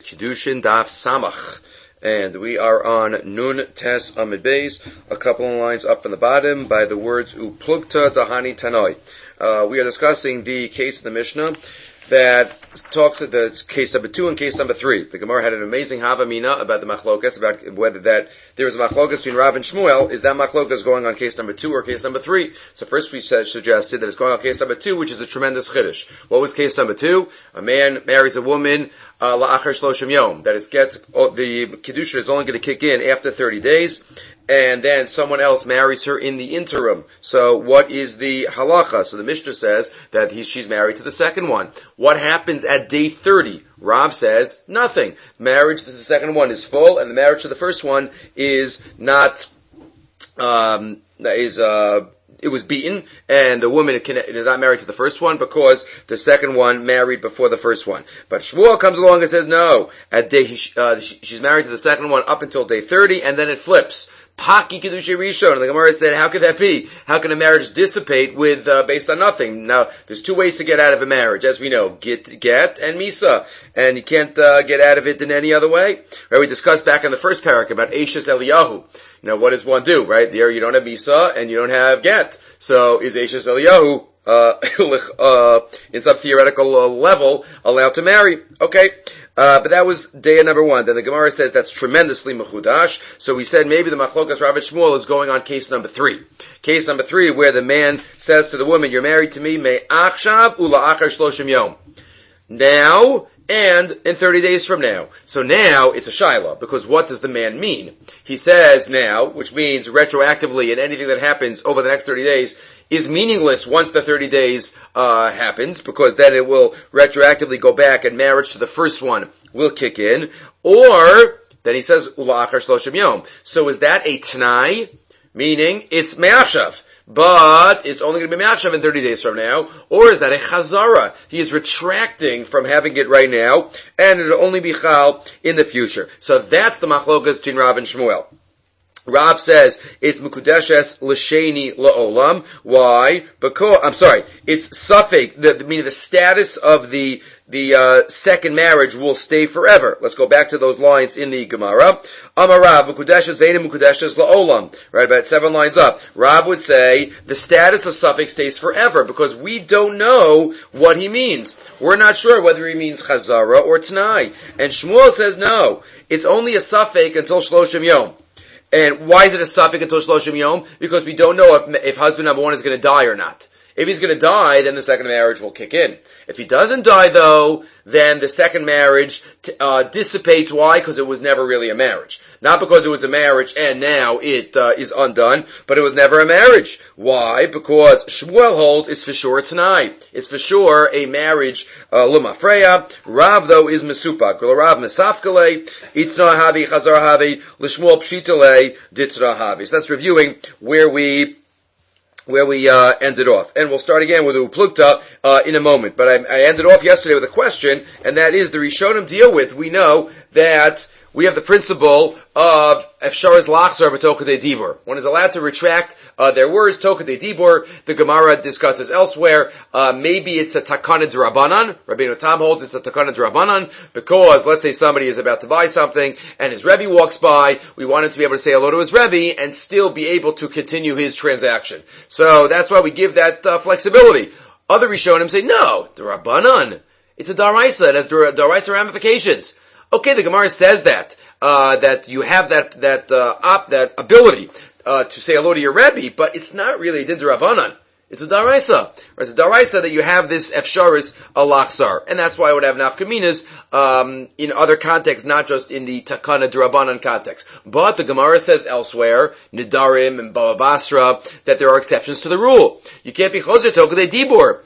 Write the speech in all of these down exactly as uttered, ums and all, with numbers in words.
Kiddushin Daf Samach. And we are on Nun Tes Amid Beis, a couple of lines up from the bottom by the words Uplugta Dahani Tanoi. Uh, we are discussing the case of the Mishnah that talks at the case number two and case number three. The Gemara had an amazing Havamina about the machlokas, about whether that there is a machlokas between Rav and Shmuel. Is that machlokas going on case number two or case number three? So first we said, suggested that it's going on case number two, which is a tremendous chiddush. What was case number two? A man marries a woman uh, la'achar shloshim yom. That it gets oh, the kedusha is only going to kick in after thirty days. And then someone else marries her in the interim. So what is the halacha? So the Mishnah says that he, she's married to the second one. What happens at day thirty? Rav says nothing. Marriage to the second one is full, and the marriage to the first one is not, um, is, uh, it was beaten, and the woman is not married to the first one because the second one married before the first one. But Shmuel comes along and says no. At day, uh, she's married to the second one up until day thirty, and then it flips. Paki Kedusha Rishon. And the Gemara said, how could that be? How can a marriage dissipate with, uh, based on nothing? Now, there's two ways to get out of a marriage, as we know. Get, get, and Misa. And you can't, uh, get out of it in any other way. Right? We discussed back in the first parak about Eishes Eliyahu. You know, what does one do, right? There you don't have Misa, and you don't have get. So, is Eishes Eliyahu, uh, uh, in some theoretical uh, level, allowed to marry? Okay. Uh, but that was day number one. Then the Gemara says that's tremendously mechudash. So we said maybe the machlokas Rav and Shmuel is going on case number three. Case number three, where the man says to the woman, "You're married to me, me achshav ula achar shloshim yom." Now and in thirty days from now. So now it's a shaila, because what does the man mean? He says now, which means retroactively, and anything that happens over the next thirty days is meaningless once the thirty days uh happens, because then it will retroactively go back and marriage to the first one will kick in. Or then he says ula achar shloshim yom. So is that a t'nai? Meaning it's me'achshav, but it's only going to be me'achshav in thirty days from now. Or is that a chazara? He is retracting from having it right now, and it'll only be chal in the future. So that's the machlokas between Rav and Shmuel. Rav says it's mukudeshes l'sheni la'olam. Why? Because I'm sorry, it's suffik. The, the meaning the status of the the uh, second marriage will stay forever. Let's go back to those lines in the Gemara. Amar Rav mukudeshes ve'ena mukudeshes la'olam. Right, about seven lines up. Rav would say the status of suffik stays forever because we don't know what he means. We're not sure whether he means chazara or t'nai. And Shmuel says no. It's only a suffik until shloshim yom. And why is it a suffix until shloshim yom? Because we don't know if, if husband number one is going to die or not. If he's going to die, then the second marriage will kick in. If he doesn't die, though, then the second marriage uh, dissipates. Why? Because it was never really a marriage. Not because it was a marriage and now it uh, is undone, but it was never a marriage. Why? Because Shmuel holds it's for sure t'nai. It's for sure a marriage l'mafreya. Rav, though, is mesupak. Rav mesafkale, itzna havi, chazar havi, l'shmuel pshitale, ditzra havi. So that's reviewing where we where we uh, ended off. And we'll start again with the Uplugta uh, in a moment. But I, I ended off yesterday with a question, and that is the Rishonim deal with. We know that we have the principle of Efsharis Lachzar B'Tokadei Dibur. One is allowed to retract uh, their words, Tokadei Dibur. The Gemara discusses elsewhere. Uh, maybe it's a Takana D'Rabbanan. Rabbeinu Tam holds it's a Takana D'Rabbanan because, let's say somebody is about to buy something and his Rebbe walks by. We want him to be able to say hello to his Rebbe and still be able to continue his transaction. So that's why we give that uh, flexibility. Other Rishonim say, no, D'Rabbanan. It's a Daraisa. It has Daraisa ramifications. Okay, the Gemara says that, uh, that you have that, that, uh, op, that ability, uh, to say hello to your Rebbe, but it's not really a din d'Rabbanan. It's a daraisa. It's a daraisa that you have this efsharis alachzar. And that's why I would have nafkaminas, um, in other contexts, not just in the takana d'Rabbanan context. But the Gemara says elsewhere, Nidarim and Baba Basra, that there are exceptions to the rule. You can't be choser tokadei dibur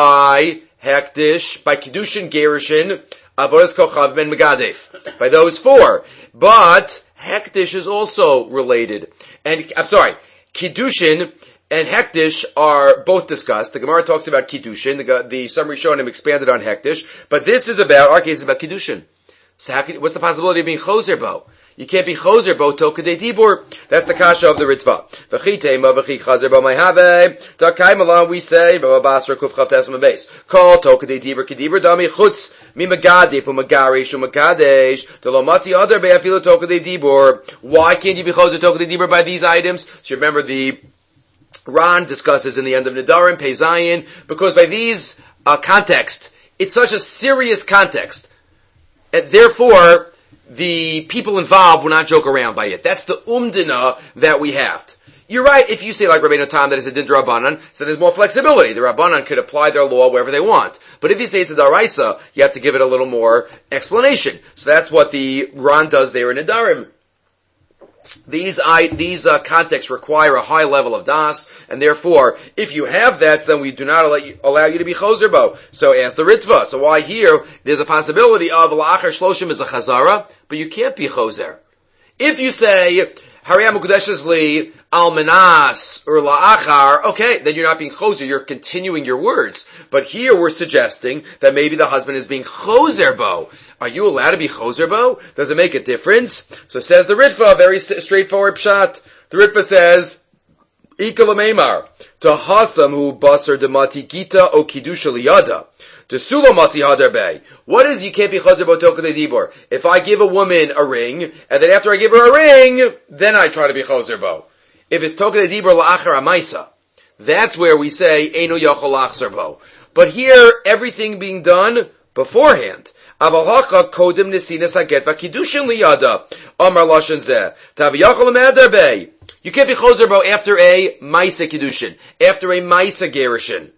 by hektish, by kiddushin gerushin, Avodas Kochav ben Megadef. By those four. But Hektish is also related. And, I'm sorry, Kiddushin and Hektish are both discussed. The Gemara talks about Kiddushin. The, the summary Shonim expanded on Hektish. But this is about, our case is about Kiddushin. So how can, what's the possibility of being Choser Bo? You can't be choser bo tokadei dibur. That's the kasha of the Ritva. V'chitema v'chi chazer bo mayhave. Takaim along we say, b'ba basra kuf chav tesma base. Call tokadei dibur kedibur dami chutz mi magadif u'magaresh u'magadesh. Telo matzi other be'afilu tokadei dibur. Why can't you be choser tokadei dibur by these items? So you remember the Ran discusses in the end of Nedarim, Pei Zayin, because by these uh, context, it's such a serious context. And therefore, the people involved will not joke around by it. That's the umdina that we have. You're right, if you say like Rabbeinu Tam that it's a din Rabbanan, so there's more flexibility. The Rabbanan could apply their law wherever they want. But if you say it's a Daraisa, you have to give it a little more explanation. So that's what the Ran does there in Nedarim. These I, these uh, contexts require a high level of das, and therefore, if you have that, then we do not allow you, allow you to be choser bo. So ask the Ritva. So why here, there's a possibility of la'achar shloshim is a chazara, but you can't be choser. If you say, Hariyam Mukudeshes li almanas or la'achar, okay, then you're not being choser, you're continuing your words. But here we're suggesting that maybe the husband is being choser bo. Are you allowed to be choser bo? Does it make a difference? So says the Ritva, very straightforward pshat. The Ritva says, Ika l'meimar, to hasam hu basar demati gita o kidusha liyada. To sulo matzi hadar bay. What is you can't be choser bo tokadei dibur? If I give a woman a ring, and then after I give her a ring, then I try to be choser bo. If it's tokadei dibur la'achar amaisa, that's where we say, eino yochol lachzer bo. But here, everything being done beforehand. Avalacha kodim nesinas haget v'kidushin liyada. Amar lashon zeh. Taviyachol me'adar bay. You can't be choser bo after a maisa kiddushin, after a maisa gerushin.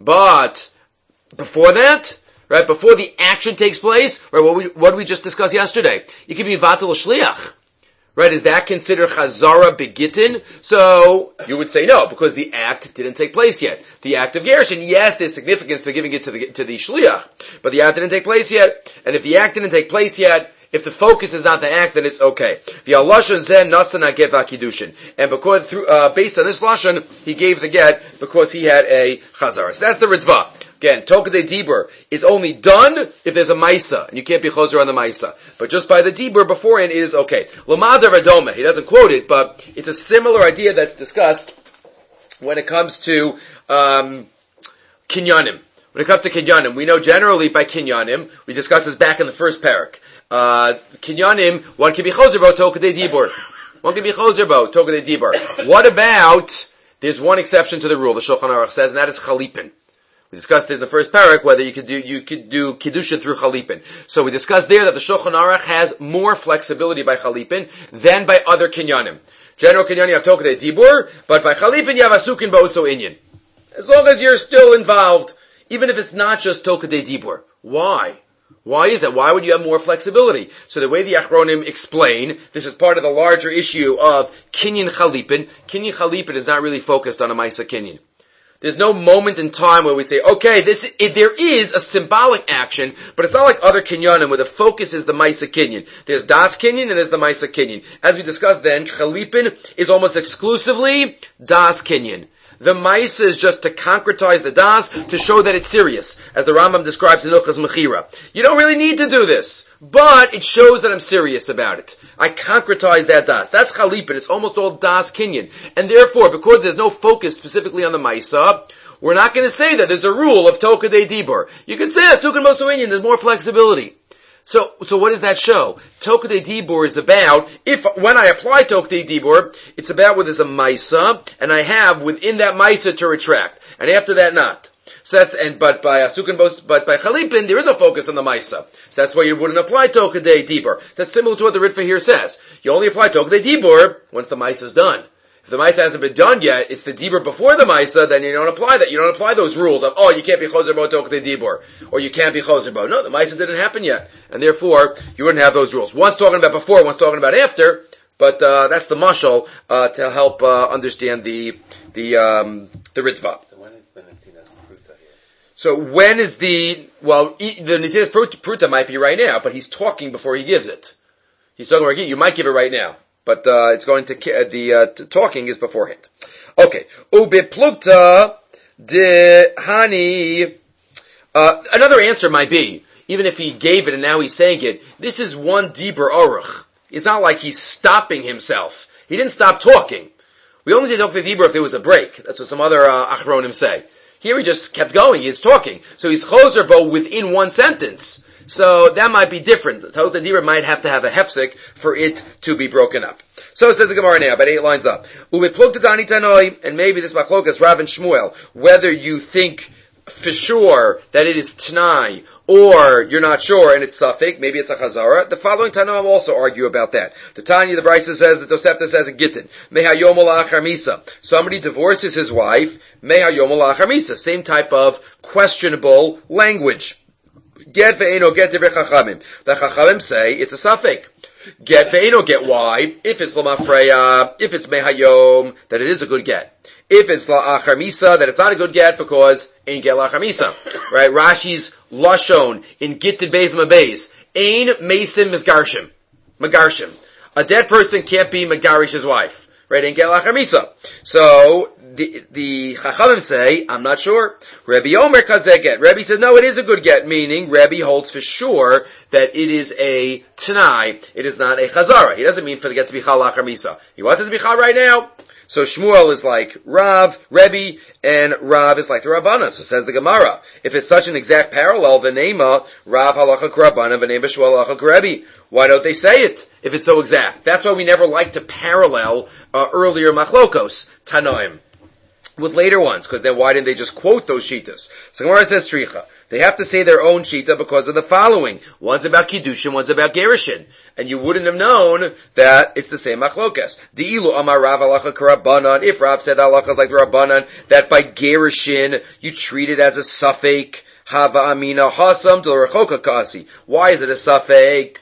But before that, right, before the action takes place, right, what we what we just discussed yesterday, you can be vatal shliach. Right, is that considered chazara begitin? So, you would say no, because the act didn't take place yet. The act of gerushin, yes, there's significance to giving it to the, to the shliach, but the act didn't take place yet, and if the act didn't take place yet, if the focus is on the act, then it's okay. The lashon zen nasana get vakidushin, and because through uh, based on this lashon, he gave the get because he had a chazara. So that's the Ritva. Again, tokadei dibur is only done if there's a maisa, and you can't be choser on the maisa. But just by the dibur beforehand it is okay. Lamada Radoma, he doesn't quote it, but it's a similar idea that's discussed when it comes to um, kinyanim. When it comes to kinyanim, we know generally by kinyanim, we discussed this back in the first parak. Uh, kinyanim, one can be choser bo tokadei dibur. One can be choser bo tokadei dibur. What about, there's one exception to the rule, the Shulchan Aruch says, and that is chalipin. We discussed it in the first parak whether you could do you could do kiddushin through chalipin. So we discussed there that the Shulchan Aruch has more flexibility by chalipin than by other kinyanim. General kinyanim you have tokadei dibur, but by chalipin you have asukin ba'oso inyan. As long as you're still involved, even if it's not just tokadei dibur. Why? Why is that? Why would you have more flexibility? So the way the Achronim explain, this is part of the larger issue of kinyan chalipin. Kinyan chalipin is not really focused on a maisa kinyan. There's no moment in time where we say, okay, this it, there is a symbolic action, but it's not like other kinyanim where the focus is the Maisa Kinyan. There's Das Kinyan and there's the Maisa Kinyan. As we discussed then, Chalipin is almost exclusively Das Kinyan. The Maisa is just to concretize the Das, to show that it's serious, as the Rambam describes in Ilchas Mechira. You don't really need to do this, but it shows that I'm serious about it. I concretize that Das. That's Chalipin. It's almost all Das Kinyan. And therefore, because there's no focus specifically on the Maisa, we're not going to say that there's a rule of Tokadei Dibur. You can say that's Tukan Mosuinyan, there's more flexibility. So, so what does that show? Tokadei Dibur is about, if, when I apply Tokadei Dibur, it's about where there's a Maisa, and I have within that Maisa to retract. And after that, not. So that's, and, but by Asukin, but by Chalipin, there is a focus on the Maisa. So that's why you wouldn't apply Tokadei Dibur. That's similar to what the Ritva here says. You only apply Tokadei Dibur once the Maisa is done. If the Maisa hasn't been done yet, it's the Dibur before the Maisa, then you don't apply that. You don't apply those rules of, oh, you can't be Choser Bo Tokadei Dibur, or you can't be Choser Bo. No, the Maisa didn't happen yet. And therefore, you wouldn't have those rules. One's talking about before, one's talking about after, but, uh, that's the mashal, uh, to help, uh, understand the, the, um, the Ritva. So when is the Nesinas Pruta here? So when is the, well, the Nesinas Pruta might be right now, but he's talking before he gives it. He's talking about, you might give it right now. But, uh, it's going to, uh, the, uh, t- talking is beforehand. Okay. Ube plukta de hani, uh, another answer might be, even if he gave it and now he's saying it, this is one Dibur Aruch. It's not like he's stopping himself. He didn't stop talking. We only did talk to the Hebrew if there was a break. That's what some other uh, Achronim say. Here he just kept going. He's talking. So he's choser bo within one sentence. So that might be different. The Talmud Dibra might have to have a hefsek for it to be broken up. So it says the Gemara now, about eight lines up. And maybe this machlokas Rav and Shmuel, whether you think for sure that it is Tanai, or you're not sure and it's Safek, maybe it's a Chazara. The following Tanoim also argue about that. The Tanya, the Brisa says, the Tosefta says in Gittin, Meha Yomol Achar Misa. Somebody divorces his wife, Meha Yomol Achar Misa. Same type of questionable language. Get ve'eno get divrei Chachamim. The Chachamim say it's a Safek. Get ve'eno get why? If it's Lamafreya, if it's Mehayom, that it is a good get. If it's la'achar misa, that it's not a good get because ain't get la'achar misa. Right? Rashi's lashon in Gittin Beis Mabeis. Ain mesim misgarshim. Magarshim. A dead person can't be Megarish's wife. Right? Ain't get la'achar misa. So, the, the Chachamim say, I'm not sure. Rebbe Omer kazeh get. Rebbe says, no, it is a good get, meaning Rebbe holds for sure that it is a Tanai. It is not a Chazara. He doesn't mean for the get to be Chal la'achar misa. He wants it to be Chal right now. So Shmuel is like Rav, Rebbe, and Rav is like the Rabbanan. So says the Gemara. If it's such an exact parallel, v'neima, Rav halacha k'Rabbanan, v'neima Shmuel halacha k'Rebbe. Why don't they say it if it's so exact? That's why we never like to parallel uh, earlier machlokos, Tanoim, with later ones, because then why didn't they just quote those shitas? So Gemara says Shricha. They have to say their own shita because of the following. One's about Kiddushin, one's about Gerushin. And you wouldn't have known that it's the same machlokas. De'ilu amar Rav halacha k'Rabbanan. If Rav said halachas like the Rabbanan, that by Gerushin, you treat it as a suffix. Hava amina hasam del rechoka kasi. Why is it a suffix?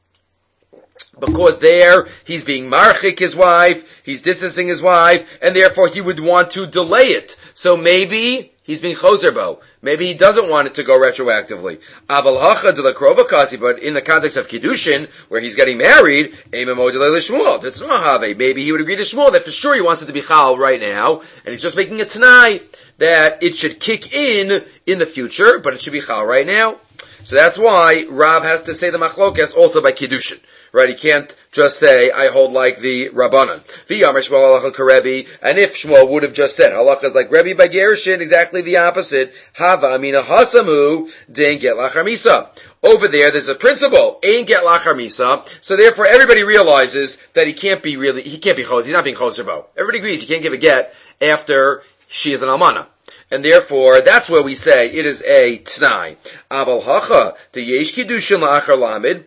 Because there, he's being marchik his wife, he's distancing his wife, and therefore he would want to delay it. So maybe he's being choserbo. Maybe he doesn't want it to go retroactively. Aval hacha de la krova kasi, but in the context of Kiddushin, where he's getting married, ememo de la Shmuel, that's not have. Maybe he would agree to Shmuel that for sure he wants it to be chal right now, and he's just making a tanai that it should kick in in the future, but it should be chal right now. So that's why Rav has to say the machlokas also by Kiddushin. Right, he can't just say, I hold like the Rabbanan. V'yamar Shmuel halacha k'Rebbe, and if Shmuel would have just said, halachas like Rebbe by Gerushin, exactly the opposite, hava amina hasamu, dein get lachar misa. Over there, there's a principle, ain't get lachar misa, so therefore everybody realizes that he can't be really, he can't be chos, he's not being choser bo. Everybody agrees he can't give a get after she is an almana. And therefore, that's where we say it is a t'nai. Aval hacha, the yesh kiddushin la'achar lamid.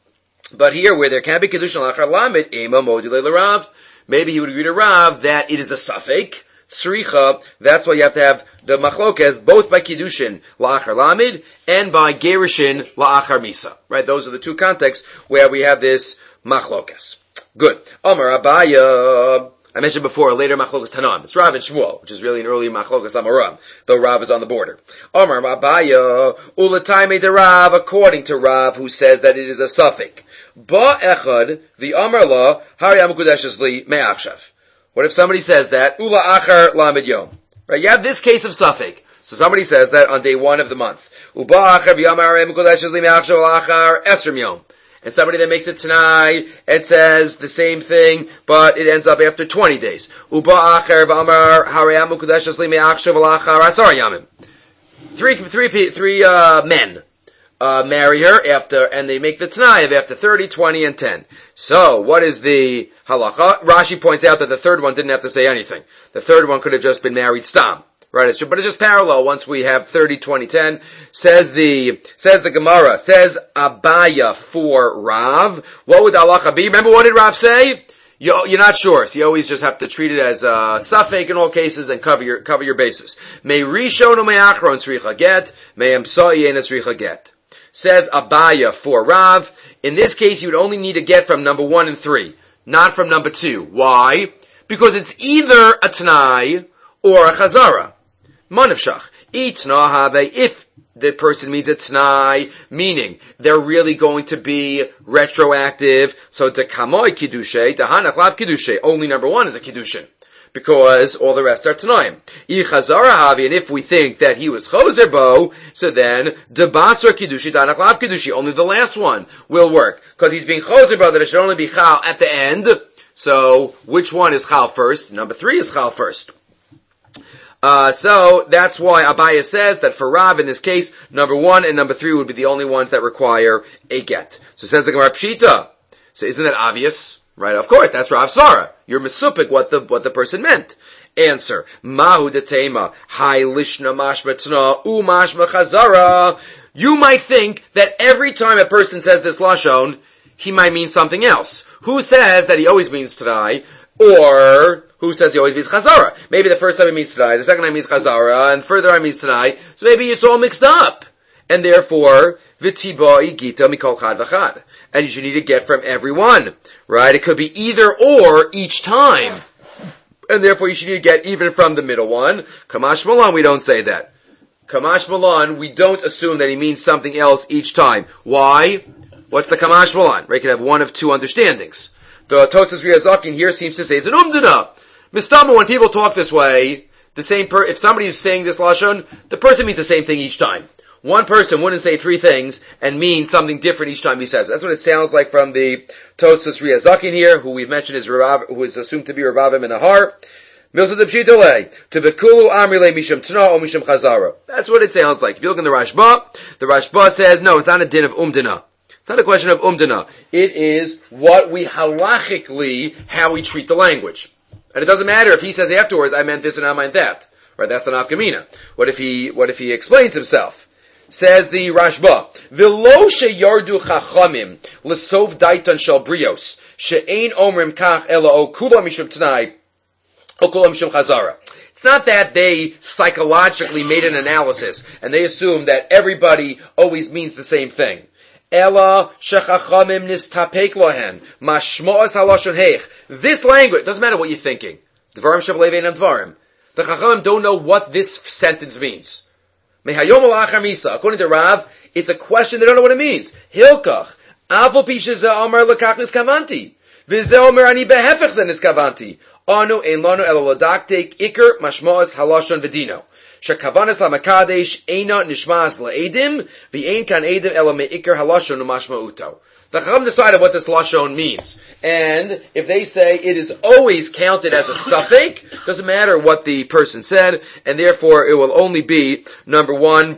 But here, where there can be Kiddushin Lachar Lamed, Ema Modile L'Rav, maybe he would agree to Rav that it is a Safek, Sricha, that's why you have to have the Machlokes, both by Kiddushin Lachar Lamed, and by Gerushin Lachar Misa. Right, those are the two contexts where we have this Machlokes. Good. Amar Abaya, I mentioned before, a later Machlokes Tanam. It's Rav and Shmuel, which is really an early Machlokes Amaram, though Rav is on the border. Amar Abaya, Ulataime de Rav, according to Rav, who says that it is a Safek. Ba echad the amar la hari amukudeshes li me'achshav. What if somebody says that ula achar lamed yom? Right, you have this case of suffix. So somebody says that on day one of the month. Uba achar v'yamar amukudeshes li me'achshav achar esrim yom. And somebody that makes it tonight and says the same thing, but it ends up after twenty days. Uba achar v'amar hari amukudeshes li me'achshav achar asar yamim. Three, three, three uh, men. Uh, marry her after, and they make the Tanai of after thirty, twenty, and ten. So, what is the halacha? Rashi points out that the third one didn't have to say anything. The third one could have just been married stam. Right? It's, but it's just parallel once we have thirty, twenty, ten. Says the, says the Gemara, says Abaya for Rav. What would the halacha be? Remember what did Rav say? You're, you're not sure, so you always just have to treat it as a suffix in all cases and cover your, cover your bases. May rishon or may achron tzricha get, may emsoi and tzricha get. Says Abaya for Rav. In this case, you would only need a get from number one and three, not from number two. Why? Because it's either a Tanai or a Chazara. Manavshach. Itna have, if the person means a Tanai, meaning they're really going to be retroactive. So to Kamoi Kiddushay, to Hanach Lav Kiddushay, only number one is a Kiddushin. because all the rest are Tanaim. I Chazara Havi, and if we think that he was Choser Bo, so then Debasar Kiddushi Danach Lav Kiddushi, only the last one will work, because he's being Choser Bo, that it should only be Chal at the end. So, which one is Chal first? Number three is Chal first. Uh, so, that's why Abaya says that for Rav, in this case, number one and number three would be the only ones that require a get. So says the Gemara Pshita. So isn't that obvious? Right? Of course, that's Rav Svara. You're mesupik what the, what the person meant. Answer. Mahu detema. Hai lishna mashma tana u mashma chazara. You might think that every time a person says this lashon, he might mean something else. Who says that he always means Tanai? Or, who says he always means Chazara? Maybe the first time he means Tanai, the second time he means Chazara, and further I means Tanai. So maybe it's all mixed up. And therefore, V'tibai gita mikol chad v'chad. And you should need to get from everyone. Right? It could be either or each time. And therefore you should need to get even from the middle one. Kamash Malan, we don't say that. Kamash Malan, we don't assume that he means something else each time. Why? What's the Kamash Malan? Right? You can have one of two understandings. The Tosas Riyazakin here seems to say it's an umdana. Mistama, when people talk this way, the same per- if somebody's saying this lashon, the person means the same thing each time. One person wouldn't say three things and mean something different each time he says it. That's what it sounds like from the Tosas Riyazakin here, who we've mentioned is Rav, who is assumed to be Ravavim in Nahar. Milsa de Pshitale, to Bekulu Amrile Misham Tana or Misham Chazara. That's what it sounds like. If you look in the Rashba, the Rashba says, no, it's not a din of umdana. It's not a question of umdana. It is what we halachically, how we treat the language. And it doesn't matter if he says afterwards, I meant this and I meant that. Right? That's the nafkamina. What if he, what if he explains himself? Says the Rashba, V'lo sheyardu chachamim l'sov daitan shel brios she'ein omrim kach ela o kula mishum tanai o kula mishum chazara. It's not that they psychologically made an analysis and they assume that everybody always means the same thing. Ela shechachamim nistapek lohen mashmoas halashon heich. This language, doesn't matter what you're thinking. Dvarim shavlev einam dvarim. The chachamim don't know what this sentence means. According to Rav, it's a question they don't know what it means. Hilkach, avol pishaza amar lekach niskavanti, v'zeh omer ani behefech ze niskavanti. Anu ein lanu elo ladaktek iker mashmoas halashon v'dino. Shekavanas hamakadesh eina nishmas le'edim, v'ein kan edim elo me'ikar halashon u'mashma'uto. The Chacham decided what this lashon means, and if they say it is always counted as a suffix, doesn't matter what the person said, and therefore it will only be number one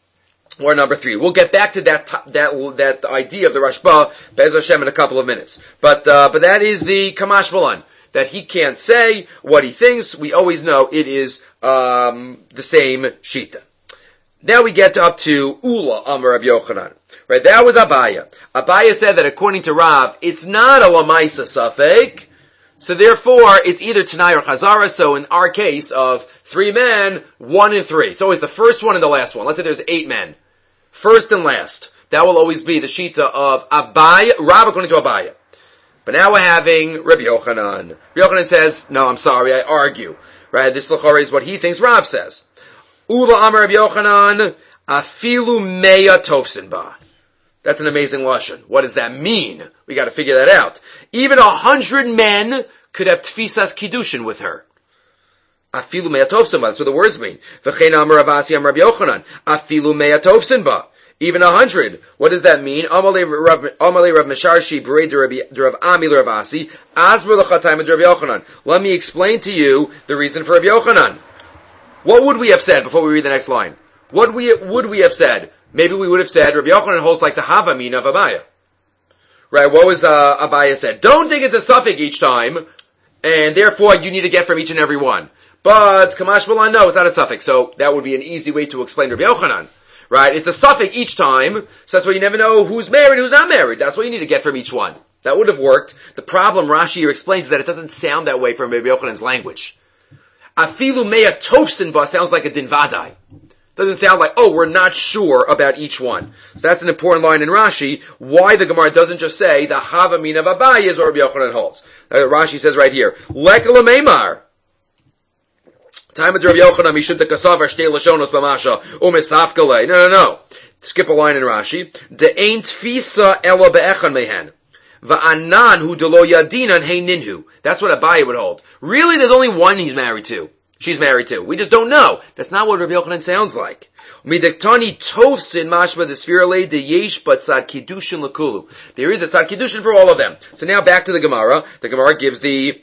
or number three. We'll get back to that that that idea of the Rashba Be'ez Hashem in a couple of minutes, but uh, but that is the Kamash Malan, that he can't say what he thinks. We always know it is um, the same shita. Now we get up to Ula Amar Rabbi Yochanan. Right, that was Abaya. Abaya said that according to Rav, it's not a Lamaisa Safek, so therefore it's either Tanai or Chazara, so in our case of three men, one and three. It's always the first one and the last one. Let's say there's eight men. First and last. That will always be the Shita of Abaya, Rav according to Abaya. But now we're having Rabbi Yochanan. Rabbi Yochanan says, no, I'm sorry, I argue. Right, this L'chorah is what he thinks Rav says. Ula Amar Rabbi Yochanan, Afilu Meya Tofsin Ba. That's an amazing lashon. What does that mean? We got to figure that out. Even a hundred men could have tfisas kiddushin with her. Afilu me'atofsin ba. That's what the words mean. V'chein amar Rav Asi amar Rabbi Yochanan. Afilu me'atofsin ba. Even a hundred. What does that mean? Amalei Rav Mesharshi b'rei Rav Ami Rav Asi. Asmer l'chatayim Rabbi Yochanan. Let me explain to you the reason for Rabbi Yochanan. What would we have said before we read the next line? What we, would we have said? Maybe we would have said, Rabbi Yochanan holds like the Havamina of Abaya. Right, what was uh, Abaya said? Don't think it's a suffix each time, and therefore you need to get from each and every one. But, Kamash Malan, no, it's not a suffix, so that would be an easy way to explain Rabbi Yochanan. Right, it's a suffix each time, so that's why you never know who's married and who's not married. That's what you need to get from each one. That would have worked. The problem Rashi here explains is that it doesn't sound that way from Rabbi Yochanan's language. Afilu meya tofsin ba sounds like a din vadai. Doesn't sound like, oh, we're not sure about each one. So that's an important line in Rashi, why the Gemara doesn't just say, the Havamin of Abaye is what Rabbi Yochanan holds. Uh, Rashi says right here, Lekala Meimar. Time of Rabbi Yochanan, Mishum Tekasavar, Shtei Lashonos Bamasha, Umesafkale. No, no, no. Skip a line in Rashi. De ain't fisa ela be'echan mehen. Va'anan hu delo yadinan hey ninhu. That's what Abaye would hold. Really, there's only one he's married to. She's married to. We just don't know. That's not what Rabbi Yochanan sounds like. Midaktani tovsin mashma the sphirale de yesh but tzad kiddushin lakulu. There is a tzad kiddushin for all of them. So now back to the Gemara. The Gemara gives the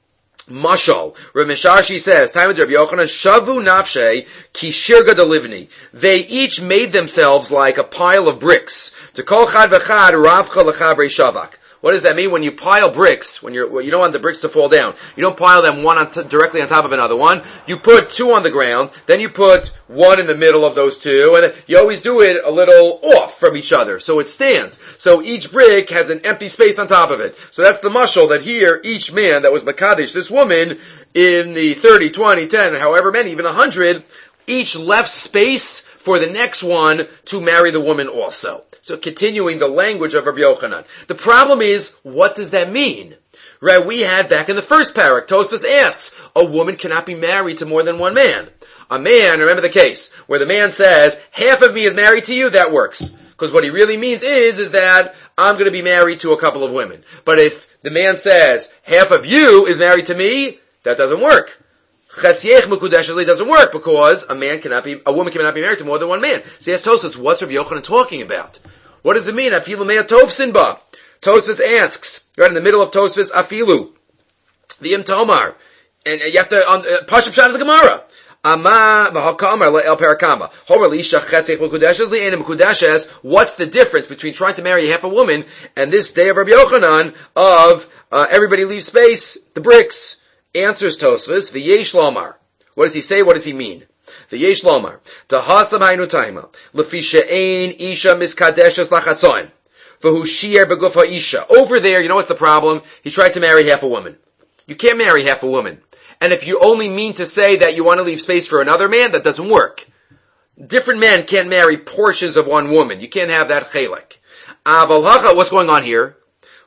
mashal. Rav Mishashi says, time of Rabbi Yochanan, shavu nafshe ki shirga delivni. They each made themselves like a pile of bricks. To kol chad v'chad ravcha l'chavrei shavak. What does that mean? When you pile bricks, when you're, you don't want the bricks to fall down, you don't pile them one on t- directly on top of another one. You put two on the ground, then you put one in the middle of those two, and then you always do it a little off from each other, so it stands. So each brick has an empty space on top of it. So that's the mashal that here, each man that was Makadish, this woman, in the thirty, twenty, ten, however many, even one hundred, each left space for the next one to marry the woman also. So continuing the language of Rabbi Yochanan. The problem is, what does that mean? Right, we had back in the first parak, Tosfos asks, a woman cannot be married to more than one man. A man, remember the case, where the man says, half of me is married to you, that works. Because what he really means is, is that I'm going to be married to a couple of women. But if the man says, half of you is married to me, that doesn't work. Chetziech mukudeshli doesn't work because a man cannot be, a woman cannot be married to more than one man. So he asks Tosfos, what's Rabbi Yochanan talking about? What does it mean? Afilu mea tovsin ba. Tosfos asks, right in the middle of Tosfos, afilu, the im tomar, and you have to um, uh, push up shot of the Gemara. Ama v'hakamar el parakama. Homer lisha chetziech mukudeshli and mukudeshes. What's the difference between trying to marry half a woman and this day of Rabbi Yochanan of uh, everybody leaves space, the bricks? Answers Tosfos, v'yesh lomar. What does he say? What does he mean? V'yesh lomar. Tahasam haynu taima. Lefi she'ein isha miskadeshes lachatzoin. V'hu shi'er beguf ha'isha. Over there, you know what's the problem? He tried to marry half a woman. You can't marry half a woman. And if you only mean to say that you want to leave space for another man, that doesn't work. Different men can't marry portions of one woman. You can't have that chelek. Aval hacha, what's going on here?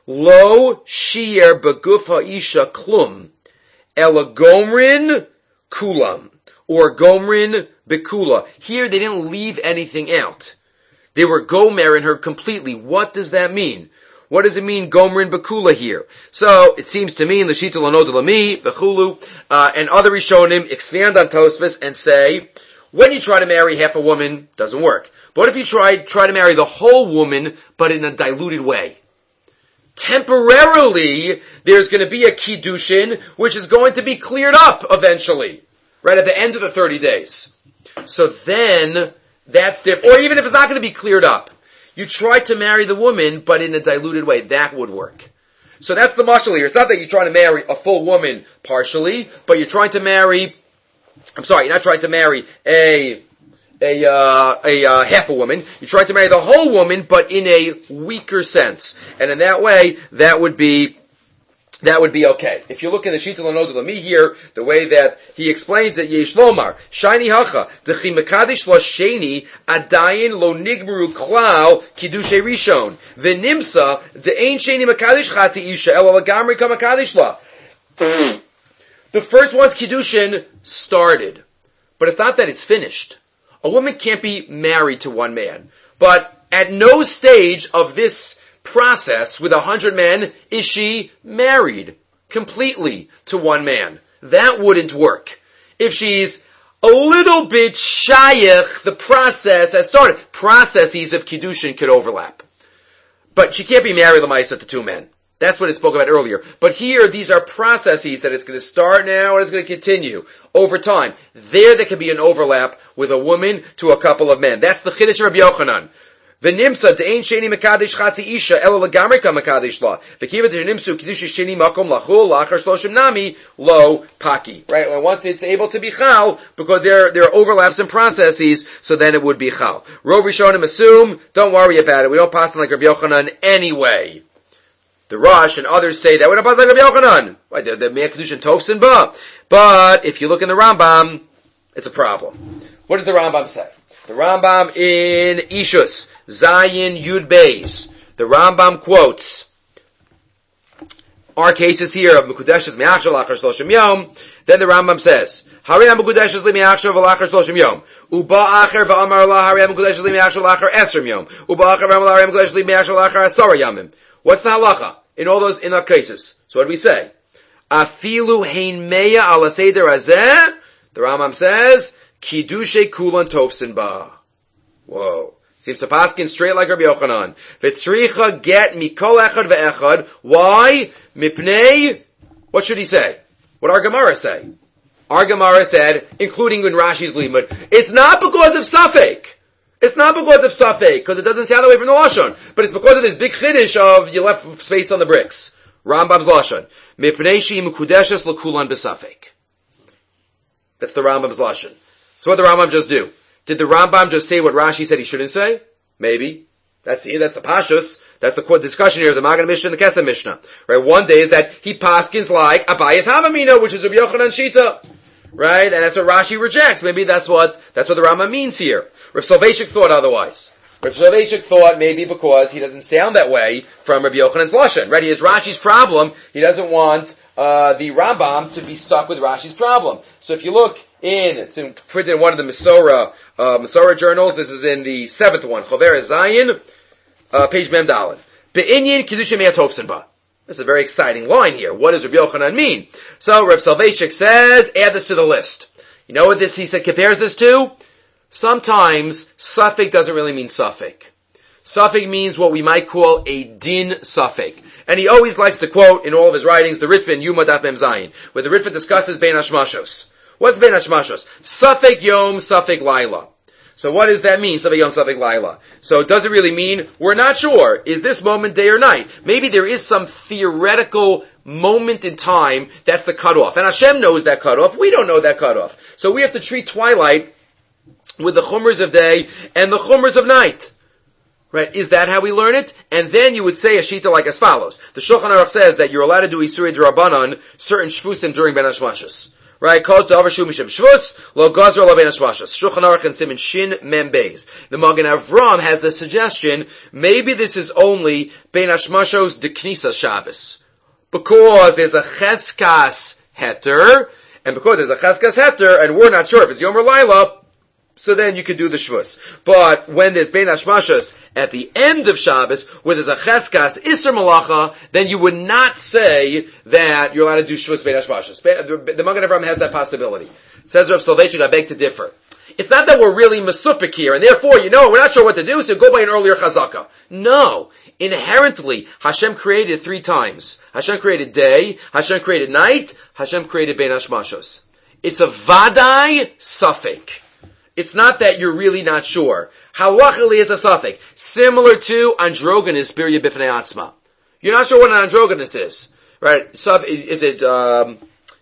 Lo shi'er beguf ha'isha klum. Ela gomrin kulam, or gomrin bekula. Here they didn't leave anything out. They were gomerin her completely. What does that mean? What does it mean, gomrin bekula here? So, it seems to me, in the Shita Lanod Lami, Vechulu, uh, and other Rishonim expand on Tosfos and say, when you try to marry half a woman, doesn't work. But what if you try, try to marry the whole woman, but in a diluted way? Temporarily, there's going to be a kiddushin, which is going to be cleared up eventually, right at the end of the thirty days. So then, that's different. Or even if it's not going to be cleared up, you try to marry the woman, but in a diluted way, that would work. So that's the mashal here. It's not that you're trying to marry a full woman partially, but you're trying to marry, I'm sorry, you're not trying to marry a a uh, a uh, half a woman. You try to marry the whole woman, but in a weaker sense, and in that way, that would be that would be okay. If you look in the Shita Lanod Lami here, the way that he explains it, Yesh Lomar Shani Hacha Dechi Mekadish Lo Sheni Adayin Lo Nigmeru Klal Kiddushay Rishon V'Nimsa De'Ein Sheni Mekadish Chatzi Isha Ela Lagamri Ka Mekadish La. The first one's Kiddushin started, but it's not that it's finished. A woman can't be married to one man. But at no stage of this process with a hundred men is she married completely to one man. That wouldn't work. If she's a little bit shayach, the process has started. Processes of Kiddushin could overlap. But she can't be married l'maisa to two men. That's what it spoke about earlier. But here, these are processes that it's going to start now and it's going to continue over time. There, there can be an overlap with a woman to a couple of men. That's the Chiddush of Rabbi Yochanan. V'nimsa de'ein sheni mekadesh chatzi isha ela legamri ka mekadesh la. V'kiva de'nimsu kiddush sheni makom lachul lachar shloshim nami lo paki. Right? And once it's able to be chal, because there there are overlaps and processes, so then it would be chal. Rov Rishonim assume, don't worry about it. We don't pass it like Rabbi Yochanan anyway. The Rosh and others say that we're not pass like Rabbi Yochanan. Right? The the Mea Kedushin Tovsin Ba. But if you look in the Rambam, it's a problem. What does the Rambam say? The Rambam in Ishus, Zayin Yud Beis, the Rambam quotes our cases here of Mekudeshes Me'achshav Lachar Shloshim Yom. Then the Rambam says, Harei Mekudeshes Li Me'achshav Lachar Shloshim Yom. Uba Acher V'Amar La Harei Mekudeshes Li Me'achshav Lachar Esrim Yom. Uba Acher V'Amar La Harei Mekudeshes Li Me'achshav Lachar Asara Yamim. What's the halacha? in all those, in our cases. So what do we say? Afilu hein meya ala seder hazeh, the Rambam says, Kiddushe kulan tofsin ba. Whoa. Seems to paskin straight like Rabbi Yochanan. V'tzricha get mikol echad ve'echad. Why? Mipnei. What should he say? What our Gemara say? Our Gemara said, including in Rashi's limud, it's not because of Safek. It's not because of Safek, because it doesn't sound away from the Lashon. But it's because of this big chiddush of you left space on the bricks. Rambam's Lashon. Mipnei she'i mekudeshes l'kulan b'Safek. That's the Rambam's Lashon. So what did the Rambam just do? Did the Rambam just say what Rashi said he shouldn't say? Maybe. That's the, that's the Pashtus. That's the discussion here of the Magen Mishnah and the Kesef Mishnah. Right? One day is that he paskins like Abayas Havamina, which is Rabbi Yochanan Shita. Right? And that's what Rashi rejects. Maybe that's what, that's what the Rambam means here. Rav Soloveitchik thought otherwise. Rav Soloveitchik thought maybe because he doesn't sound that way from Rabbi Yochanan's Lashon. Right? He has Rashi's problem. He doesn't want, uh, the Rambam to be stuck with Rashi's problem. So if you look in, it's in, printed in one of the Masorah, uh, Masorah journals. This is in the seventh one. Chover Zayin, uh, page Mem Daled. Be'inyin Kiddushin Me'at Hofsin Ba. This is a very exciting line here. What does Rabbi Yochanan mean? So Rav Soloveitchik says, add this to the list. You know what this, he said, compares this to? Sometimes, Safek doesn't really mean Safek. Safek means what we might call a din Safek. And he always likes to quote in all of his writings, the Ritva in Yuma Daf Mem Zayin, where the Ritva discusses Bein Hashmashos. What's Bein Hashmashos? Safek Yom, Safek Laila. So what does that mean, Safek Yom, Safek Laila? So does it really mean, we're not sure, is this moment day or night? Maybe there is some theoretical moment in time that's the cutoff. And Hashem knows that cutoff, we don't know that cutoff. So we have to treat twilight with the chumras of day and the chumras of night. Right? Is that how we learn it? And then you would say a shita like as follows. The Shulchan Aruch says that you're allowed to do Isurei D'Rabbanan, certain shvusim during Ben Hashmashos. Right? Called to Avashu Mishem Shvus, Lo Gazra Lo Ben Hashmashos. Shulchan Aruch and Siman Shin Mem Beis. The Magen Avram has the suggestion, maybe this is only Ben Hashmashos de Knisas Shabbos. Because there's a Cheskas Heter, and because there's a Cheskas Heter, and we're not sure if it's Yom or Laila, so then you can do the Shvus. But when there's Bein Hashmashos at the end of Shabbos, where there's a Cheskas Isser Malacha, then you would not say that you're allowed to do Shvus Bein Hashmashos. The, the Magen Avram has that possibility. Says Rav Soloveitchik, I beg to differ. It's not that we're really Mesupik here, and therefore, you know, we're not sure what to do, so go by an earlier Chazaka. No. Inherently, Hashem created three times. Hashem created day, Hashem created night, Hashem created Bein Hashmashos. It's a Vadai Safek. It's not that you're really not sure. Halachically is a suffix. Similar to androgynous birya b'fnei atzma. You're not sure what an androgynous is. Right? Is it, um,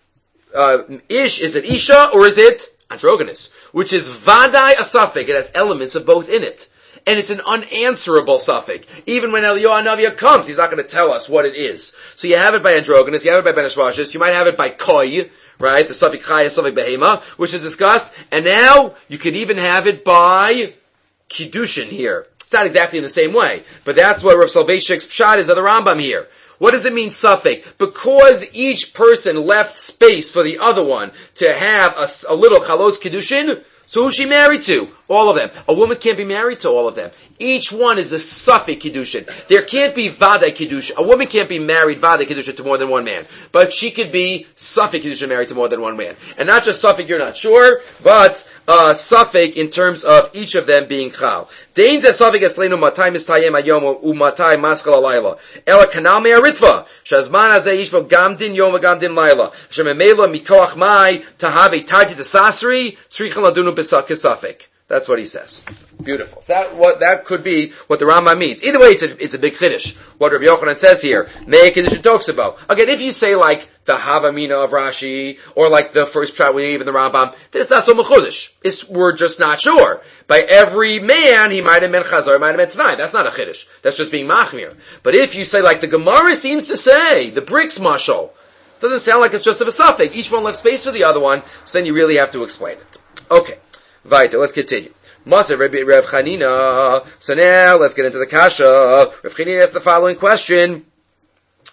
uh, ish, is it isha, or is it androgynous? Which is vadai a suffix. It has elements of both in it. And it's an unanswerable suffix. Even when Eliyahu Hanavia comes, he's not going to tell us what it is. So you have it by androgynous, you have it by Ben Hashmashos, you might have it by koi, right? The suffix chaya, suffix behema, which is discussed. And now, you could even have it by kiddushin here. It's not exactly in the same way, but that's what Rav Soloveitchik's pshat is of the Rambam here. What does it mean, suffix? Because each person left space for the other one to have a, a little chalos kiddushin, so who's she married to? All of them. A woman can't be married to all of them. Each one is a suffix kiddushin. There can't be vadai kiddushin. A woman can't be married vadai kiddushin to more than one man. But she could be suffix kiddushin married to more than one man. And not just suffix, you're not sure, but uh, suffix in terms of each of them being chal. Dein ze suffix eslenu matai mistayem hayom u matai maskal alayla. Ela kanal me'aritva. Shazman hazeh yishbo gam din yom ve gam din layla. Shememela mikoach mai tahave tarti desasri srichel adunu b'sak suffix. That's what he says. Beautiful. So that what that could be what the Rambam means. Either way, it's a it's a big chiddush. What Rabbi Yochanan says here, Me'ek Kiddushin talks about. Again, if you say like the Havamina of Rashi or like the first pshat we gave in the Rambam, then it's not so mechudesh. It's we're just not sure. By every man, he might have meant chazar, he might have meant tonight. That's not a chiddush. That's just being machmir. But if you say like the Gemara seems to say, the bricks mashal, doesn't sound like it's just of a suffix. Each one left space for the other one, so then you really have to explain it. Okay. Weiter, let's continue. Maser Rev Chanina. So now let's get into the kasha. Rev Chanina asked the following question: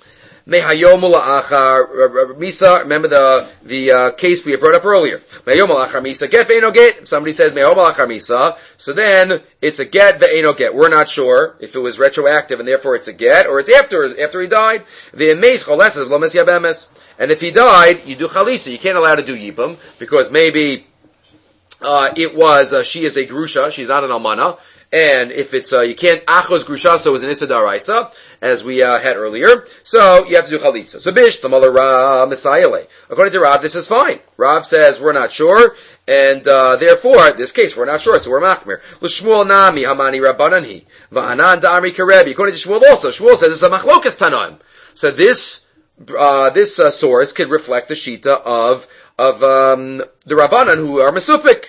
Mehayom la'achar misa. Remember the the uh, case we had brought up earlier. Mehayom la'achar misa get ve'eno get. If somebody says mehayom la'achar misa, so then it's a get ve'eno get. We're not sure if it was retroactive and therefore it's a get, or it's after after he died. Ve'emeis choleses v'lo mes yabemes. And if he died, you do chalitza. You can't allow to do yibum because maybe uh, it was uh, she is a grusha. She's not an almana. And if it's, uh, you can't, achos grusha, so it's an issa daraisa, as we, uh, had earlier. So, you have to do chalitza. So, bish, tamal ra misayele. According to Rav, this is fine. Rav says, we're not sure, and, uh, therefore, in this case, we're not sure, so we're machmir. L'shmuel nami hamani rabbanan hi. Va'anan da'amri karebi. According to Shmuel also, Shmuel says it's a machlokas tanaim. So this, uh, this, uh, source could reflect the shita of, of, um, the rabbanan who are mesupik.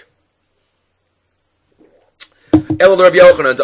But according to Rabbi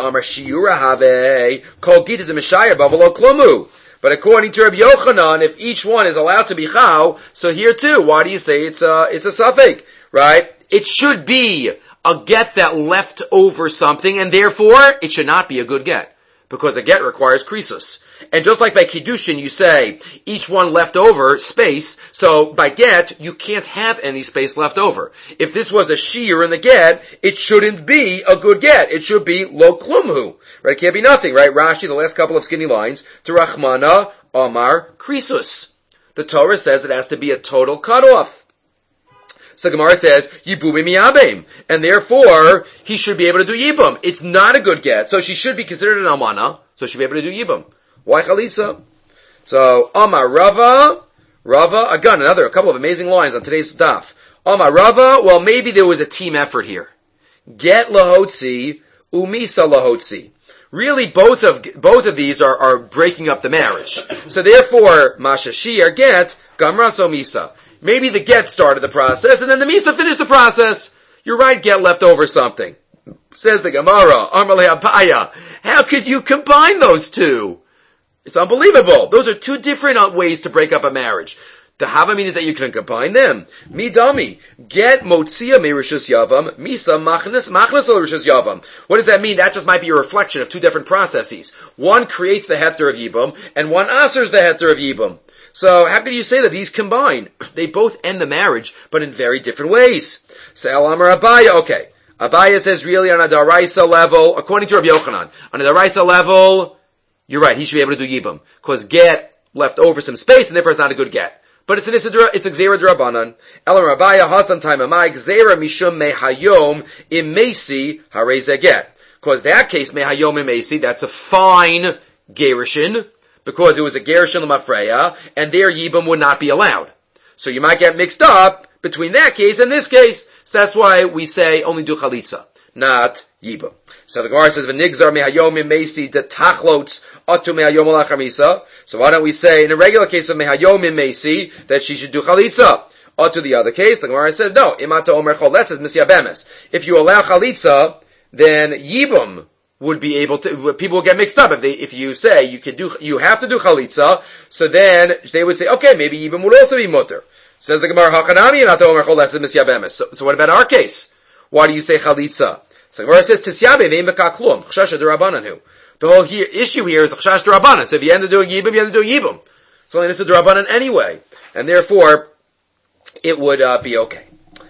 Yochanan, if each one is allowed to be chau, so here too, why do you say it's a, it's a suffix, right? It should be a get that left over something, and therefore, it should not be a good get. Because a get requires krisus. And just like by kiddushin, you say, each one left over space, so by get, you can't have any space left over. If this was a shear in the get, it shouldn't be a good get. It should be lo klumhu. Right? It can't be nothing, right? Rashi, the last couple of skinny lines, to Rachmana, Amar, krisus. The Torah says it has to be a total cutoff. So the Gemara says, Yibumi miyabim. And therefore, he should be able to do yibum. It's not a good get, so she should be considered an almana, so she'll be able to do yibum. Why chalitza? So, Amar Rava, Rava, again, another, a couple of amazing lines on today's daf. Amar Rava, well, maybe there was a team effort here. Get lahotzi, umisa lahotzi. Really, both of, both of these are, are breaking up the marriage. So therefore, mashashi or get, gamraso misa. Maybe the get started the process, and then the misa finished the process. You're right, get left over something. Says the Gemara, Amrle Abaya. How could you combine those two? It's unbelievable. Those are two different ways to break up a marriage. The hava means that you can combine them. Midami. Get motzia me rishus yavam. Misa machnas machnas al rishus yavam. What does that mean? That just might be a reflection of two different processes. One creates the heter of yibum, and one asers the heter of yibum. So how can you say that these combine? They both end the marriage, but in very different ways. Say Amar Abaya. Okay. Abaya says really on a daraisa level, according to Rabbi Yochanan, on a daraisa level, you're right, he should be able to do yibum. Because get left over some space, and therefore it's not a good get. But it's an Isidra, it's a Gzera Drabanan. Elam Rabaya Hasan time Amai Gzera Mishum Mehayom Imesi Hareze get. Because that case, Mehayom Imesi, that's a fine Gerishin, because it was a Gerishin Lamafreya, and their yibum would not be allowed. So you might get mixed up between that case and this case. So that's why we say only do chalitza, not yibum. So the Gemara says, "V'nigzar mehayom imesi de tachlots atu mehayom alachar misa." So why don't we say in a regular case of mehayom imesi that she should do chalitza? Atu the other case, the Gemara says, "No, imata omer choletzes misyabemes." If you allow chalitza, then yibum would be able to. People will get mixed up if they if you say you can do you have to do chalitza. So then they would say, okay, maybe yibum would also be mutter. Says the Gemara, Hakanami imata omer choletzes misyabemes. So, so what about our case? Why do you say chalitza? So the Gemara says, Tisyabe ve'im b'kaklum, chashash d'Rabbanan. The whole here, issue here is chashash d'Rabbanan. So if you end up doing yibum, you end up doing yibum. It's only nisud d'Rabbanan anyway. And therefore, it would uh, be okay.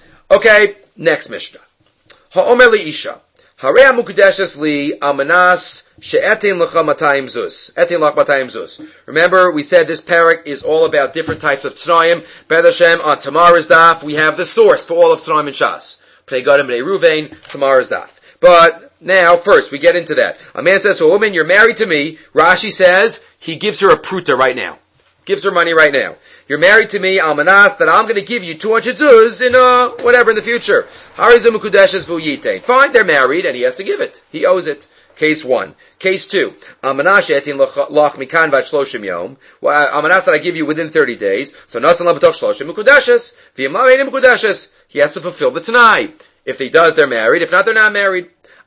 Okay, next Mishnah. Ha'omer li'isha. Harei ha'mukudeshes li amanas she'etin l'cha matayim zuz. Etin l'cha matayim zuz. Remember, we said this parak is all about different types of t'nayim. Be'ez Hashem, on tomorrow's daf, we have the source for all of t'nayim and Shas. Pnei Gadim, Pnei Ruvain, tomorrow's daf. But now, first, we get into that. A man says to a woman, you're married to me. Rashi says, he gives her a pruta right now. Gives her money right now. You're married to me, almanas, that I'm going to give you two hundred zuz in, uh, whatever in the future. Harizum ukudeshes v'yitein. Fine, they're married, and he has to give it. He owes it. Case one. Case two. Almanas she'etin loch mikan vat shloshim yom. Almanas that I give you within thirty days. So nasan la b'toch shloshim ukudeshes. V'yam la v'enim ukudeshes. He has to fulfill the Tanai. If he does, they're married. If not, they're not married.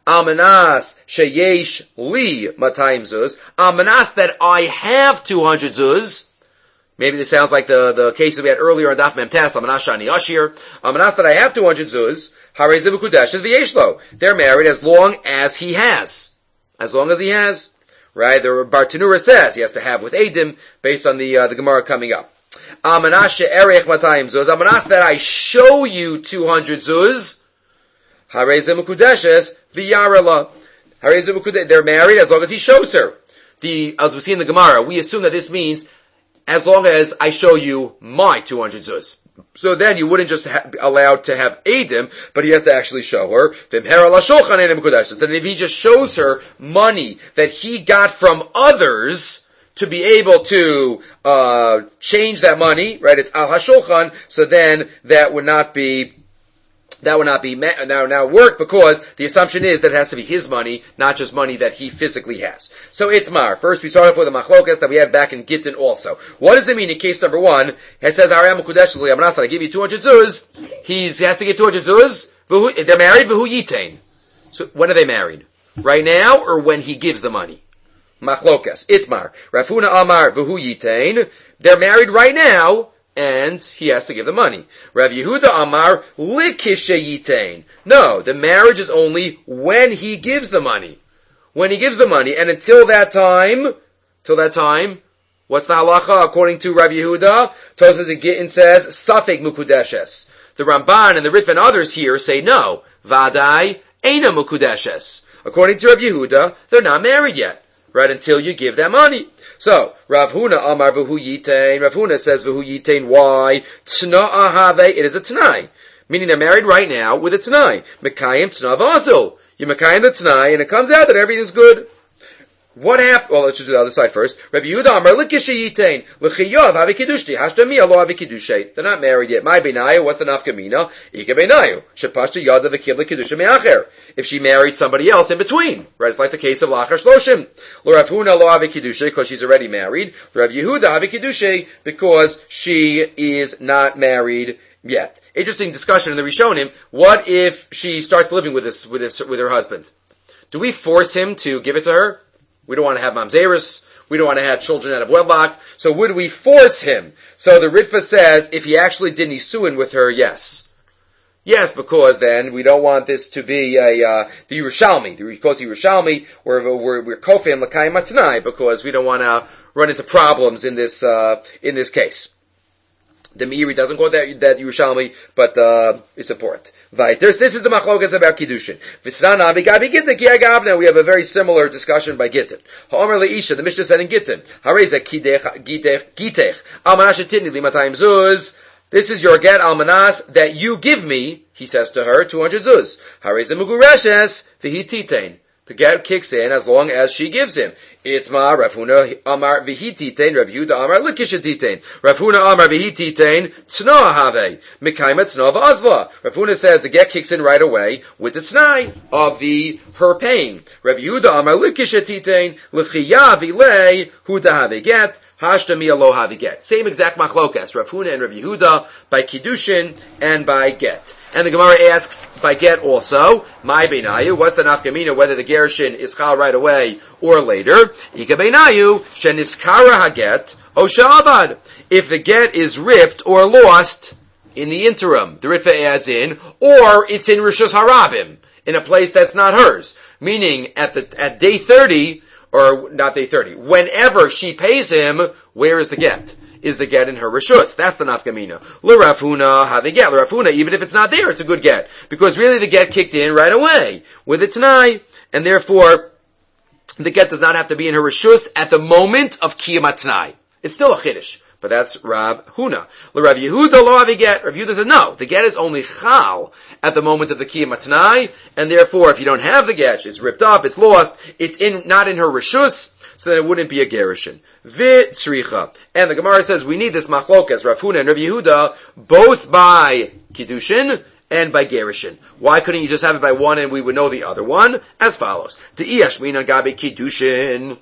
Almanas sheyesh li matayim zuz. Almanas that I have two hundred zuz. Maybe this sounds like the, the case that we had earlier on Daf Mem Tes. Almanas shani ashir. Almanas that I have two hundred zuz. Harei zivu kudesh is v'yesh lo. They're married as long as he has. As long as he has. right? The Bartanura says he has to have with Eidim based on the uh, the Gemara coming up. Amanas she'erech matayim zuz. Amanas that I show you two hundred zuz. Harei mukudeshes v'yarela. Harei mukudeshes. They're married as long as he shows her. The as we see in the Gemara, we assume that this means as long as I show you my two hundred zuz. So then you wouldn't just ha- be allowed to have Eidim, but he has to actually show her. Then if he just shows her money that he got from others to be able to uh change that money, right? It's al hashulchan. So then that would not be that would not be now now work because the assumption is that it has to be his money, not just money that he physically has. So itmar. First, we start off with a machlokas that we had back in Gittin also. What does it mean in case number one? It says Aram Kudesh Li I give you two hundred zuz. He's, he has to get two hundred zuz. They're married. V'hu yitain. So when are they married? Right now, or when he gives the money? Machlokas. Itmar. Rafuna Amar v'hu yitain. They're married right now. And he has to give the money. Rav Yehuda Amar likishe yitain. No, the marriage is only when he gives the money. When he gives the money, and until that time, till that time, what's the halacha according to Rav Yehuda? Tosfos in Gittin says safek mukudeshes. The Ramban and the Ritva and others here say no. Vadai eina mukudeshes. According to Rav Yehuda, they're not married yet, right until you give them money. So, Rav Huna Amar v'hu yitain. Rav Huna says v'hu yitain. Why? T'na'a have. It is a t'nai. Meaning they're married right now with a t'nai. Mekayim t'na v'aso. You mekayim the t'nai, and it comes out that everything's good. What happened? Well, let's just do the other side first. Rav Yehuda Amar l'kishe yitain. L'chiyav havi kiddushti. Hashtami alo havi kiddushay. They're not married yet. My benayu. What's the nafkamina? Ika benayu. Shepashta yada v'kib l'kiddusha me'acher. If she married somebody else in between. Right? It's like the case of Lachar Shloshim. L'Rav Huna lo havi kiddushay because she's already married. L'Rav Yehuda havi kiddushay because she is not married yet. Interesting discussion in the Rishonim. What if she starts living with this, with this, with her husband? Do we force him to give it to her? We don't want to have mamzeris. We don't want to have children out of wedlock. So would we force him? So the Ritva says, if he actually did nisuin with her, yes. Yes, because then we don't want this to be a, uh, the Yerushalmi. The Kosi Yerushalmi, we're, we're, we're kofim l'kayim matnai, because we don't want to run into problems in this, uh, in this case. The Meiri doesn't quote that, that Yerushalmi, but, uh, it's important. Right. There's, this is the machlokas about Kiddushin. Now we have a very similar discussion by Gittin. Ha'omer le'isha, the Mishnah said in Gittin, Hareza gitech, gitech, almanas shetitni li matayim zuz. This is your get almanas that you give me, he says to her, two hundred zuz. Hareza mugureshes, v'hi titein. The get kicks in as long as she gives him. Itma, Rav Huna Amar v'hi titein, Rav Yehuda Amar l'kisha titein. Rav Huna Amar v'hi titein, t'na have, mekayma t'na v'azva. Rav Huna says the get kicks in right away with the t'nai of the, her paying. Rav Yehuda Amar l'kisha titein, l'chiya v'ilei, huda have get, hashtami alo have get. Same exact machlokas, Rav Huna and Rav Yehuda, by Kiddushin and by get. And the Gemara asks by get also, my beinayu, what's the nafkamina, whether the gerushin is chal right away or later? Ika beinayu, sheniskara haget, o sha'abad. If the get is ripped or lost in the interim, the Ritva adds in, or it's in Rishus Harabim, in a place that's not hers. Meaning, at the, at day thirty, or not day thirty, whenever she pays him, where is the get? Is the get in her rishus? That's the nafkamina. L'Rav Huna have a get. L'Rav Huna, even if it's not there, it's a good get because really the get kicked in right away with a t'nai, and therefore the get does not have to be in her rishus at the moment of kiyam t'nai. It's still a chiddush, but that's Rav Huna. L'Rav Yehuda lo have a get. Rav Yehuda says no, the get is only chal at the moment of the kiyam t'nai, and therefore if you don't have the get, it's ripped up, it's lost, it's in not in her rishus. So then it wouldn't be a gerushin. V'tzricha. And the Gemara says we need this machlokas, Rav Huna and Rav Yehuda, both by Kiddushin and by gerushin. Why couldn't you just have it by one and we would know the other one? As follows. Te'iyashmina gabe Kiddushin.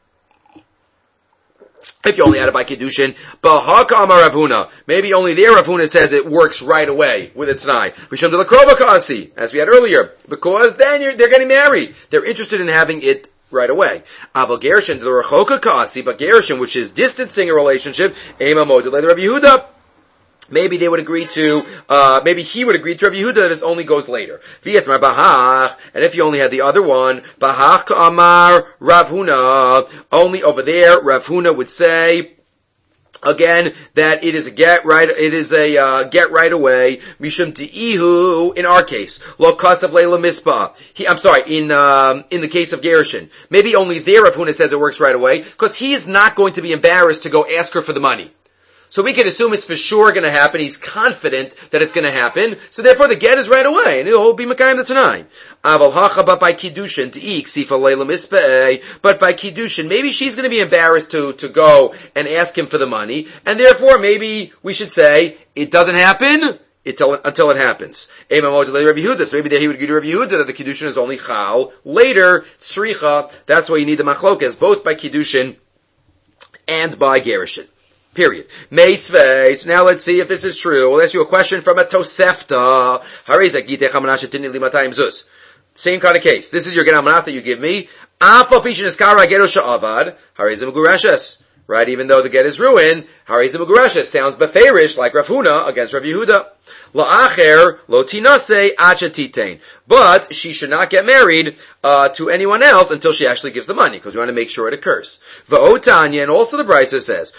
If you only had it by Kiddushin, Bahaka Amar Rav Huna. Maybe only there Rav Huna says it works right away with its nai. Rishon de la Krova Kasi, as we had earlier. Because then you're, they're getting married. They're interested in having it right away. Aval Gerushin, the Rechoka Kasi, but Gerushin, which is distancing a relationship, Ema Modele, the Rav Yehuda. maybe they would agree to, uh, maybe he would agree to Rav Yehuda that it only goes later. V'yetmar bahach, and if you only had the other one, bahach amar Rav Huna, only over there, Rav Huna would say, again, that it is a get right, it is a, uh, get right away, mishum ti'ihu, in our case, lo kasav leila mispa. He, I'm sorry, in, um, in the case of Gerushin. Maybe only there Rav Huna says it works right away, because he's not going to be embarrassed to go ask her for the money. So we can assume it's for sure going to happen. He's confident that it's going to happen. So therefore the get is right away. And he'll be Mekayim the Tanai. Aval hacha, but by Kiddushin, to sifa leila mispe'eh. But by Kiddushin, maybe she's going to be embarrassed to, to go and ask him for the money. And therefore maybe we should say, it doesn't happen until, until it happens. So maybe there he would agree to Rav Yehuda that the Kiddushin is only chal. Later, Sricha, that's why you need the machlokes, both by Kiddushin and by Gerushin. Period. Meisvei. So now let's see if this is true. We'll ask you a question from a Tosefta. Same kind of case. This is your Genamanat that you give me. Right? Even though the get is ruined, Harizim Ugurashes sounds beferish like Rav Huna against Rav Yehuda. La'acher lo tinase acha titain. But she should not get married uh, to anyone else until she actually gives the money, because we want to make sure it occurs. Va'otanya, and also the Brisa says,